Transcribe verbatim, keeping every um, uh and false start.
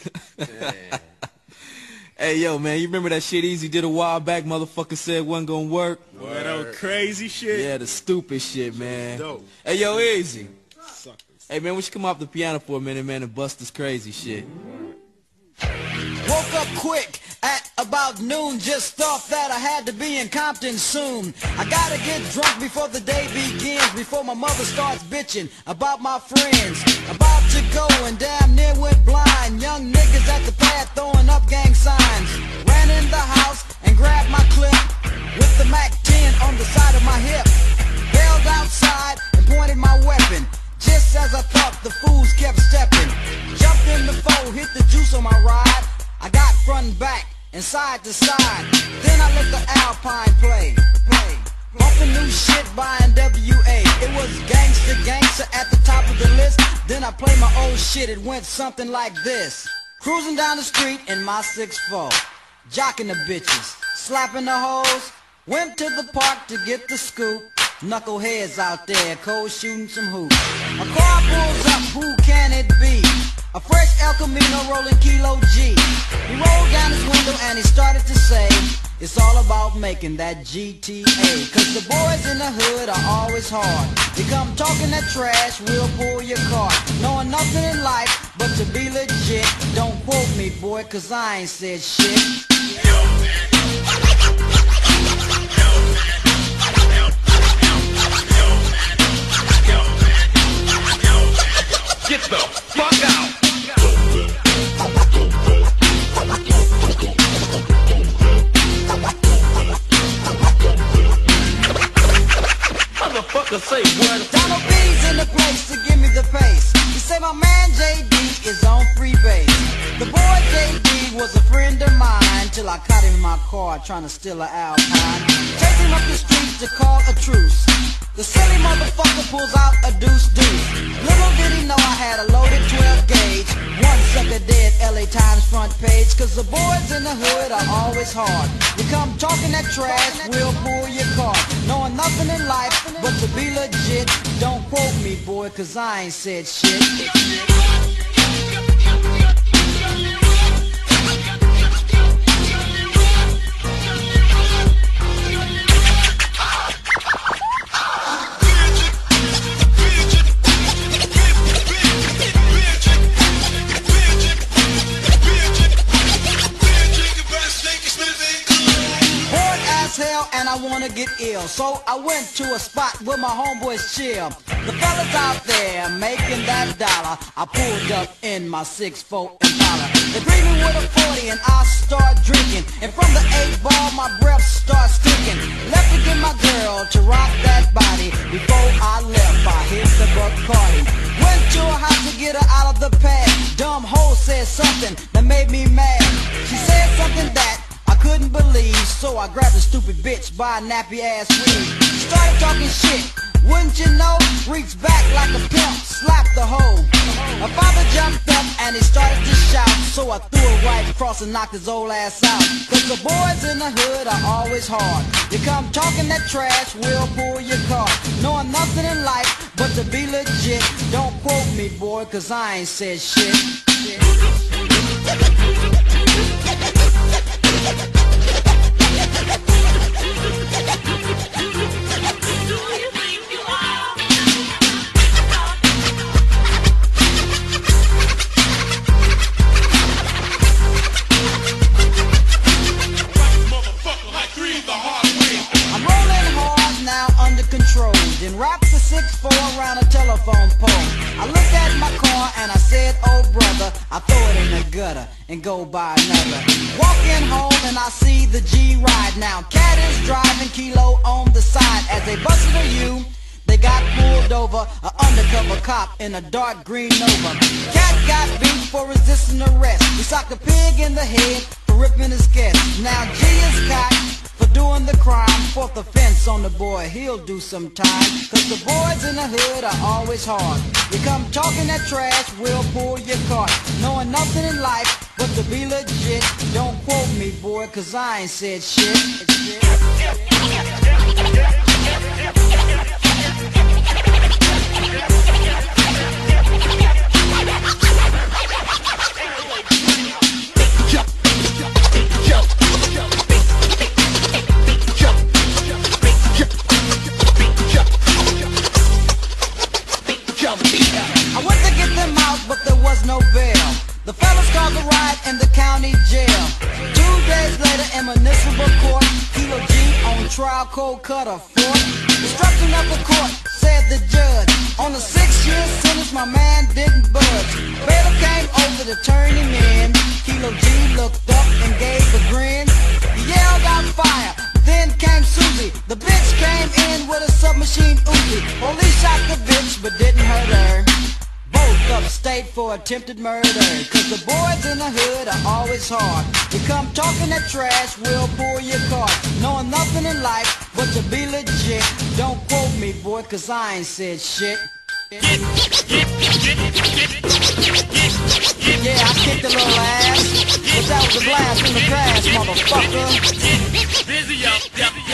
Hey, yo, man, you remember that shit Easy did a while back? Motherfucker said wasn't gonna work. Boy, that was crazy shit. Yeah, the stupid shit, man. Dope. Hey, yo, Easy. Suckers. Hey, man, we should come off the piano for a minute, man, and bust this crazy shit. Woke up quick at about noon, just thought that I had to be in Compton soon. I gotta get drunk before the day begins, before my mother starts bitching about my friends. About to go and damn near went blind. Young niggas at the pad throwing up gang signs. Ran in the house and grabbed my clip with the Mac ten on the side of my hip. Bailed outside and pointed my weapon. Just as I thought, the fools kept stepping. Jumped in the foe, hit the juice on my ride. I got front and back and side to side. Then I let the Alpine play, play. Bumping new shit by N W A. It was gangsta gangsta at the top of the list. Then I played my old shit, it went something like this. Cruising down the street in my six four, jocking the bitches, slapping the hoes. Went to the park to get the scoop. Knuckleheads out there, cold shooting some hoops. A car pulls up, who can it be? A fresh El Camino rolling Kilo G. He rolled down his window and he started to say, it's all about making that G T A. Cause the boys in the hood are always hard. You come talking that trash, we'll pull your car. Knowing nothing in life but to be legit. Don't quote me, boy, cause I ain't said shit. Get the fuck out! Motherfucker say what? Donald B's in the place to give me the pace. He say my man J D is on free base. The boy J D was a friend of mine till I caught him in my car trying to steal an Alpine. Chased him up the street to call a truce. The silly motherfucker pulls out a deuce deuce. Little did he know I had a loaded twelve gauge. One sucker dead, L A Times front page. Cause the boys in the hood are always hard. You come talking that trash, we'll pull your car. Knowing nothing in life but to be legit. Don't quote me, boy, cause I ain't said shit. Hell and I wanna get ill, so I went to a spot where my homeboys chill. The fellas out there making that dollar. I pulled up in my six four Impala. They greet me with a forty and I start drinking. And from the eight ball my breath starts stinking. Left to get my girl to rock that body. Before I left I hit the Bacardi. Went to her house to get her out of the pad. Dumb hoe said something that made me mad. She said something that I couldn't believe, so I grabbed a stupid bitch by a nappy ass weave. Started talking shit, wouldn't you know? Reached back like a pimp, slapped the hoe. My father jumped up and he started to shout, so I threw it right across and knocked his old ass out. Cause the boys in the hood are always hard. You come talking that trash, we'll pull your car. Knowing nothing in life but to be legit. Don't quote me, boy, cause I ain't said shit. Then wraps a six four around a telephone pole. I looked at my car and I said, oh brother, I throw it in the gutter and go buy another. Walking home and I see the G ride now. Cat is driving, Kilo on the side. As they busted a U, they got pulled over. An undercover cop in a dark green Nova. Cat got beat for resisting arrest. He socked a pig in the head for ripping his guest. Now G is caught for doing the crime. Fourth offense on the boy, he'll do some time. Cause the boys in the hood are always hard. You come talking that trash, we'll pull your car. Knowing nothing in life but to be legit. Don't quote me, boy, cause I ain't said shit. The fellas caused a riot in the county jail. Two days later in municipal court, Kilo G on trial, cold cut a fourth. Destruction of the court, said the judge. On a six-year sentence, my man didn't budge. Bail came over to turn him in. Kilo G looked up and gave a grin. He yelled out fire, then came Susie. The bitch came in with a submachine Uzi. Police shot the bitch but didn't hurt her. Both upstate for attempted murder. Cause the boys in the hood are always hard. You come talking that trash, we'll pull your card. Knowing nothing in life but to be legit. Don't quote me, boy, cause I ain't said shit. Yeah, I kicked a little ass, but that was a blast from the past, motherfucker. Busy up,